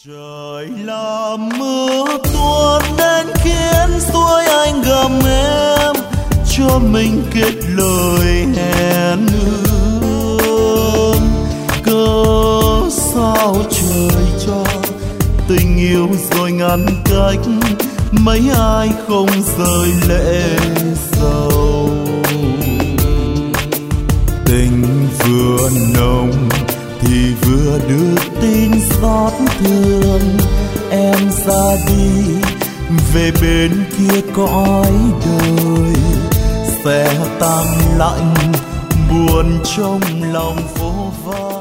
Trời là mưa tuôn đến khiến xuôi anh gầm em cho mình kết lời hẹn ước. Cớ sao trời cho tình yêu rồi ngăn cách, mấy ai không rơi lệ sầu. Tình vừa nồng thì vừa đưa tin xót thương, em ra đi về bên kia cõi đời, sẽ tàn lạnh buồn trong lòng vô vàn.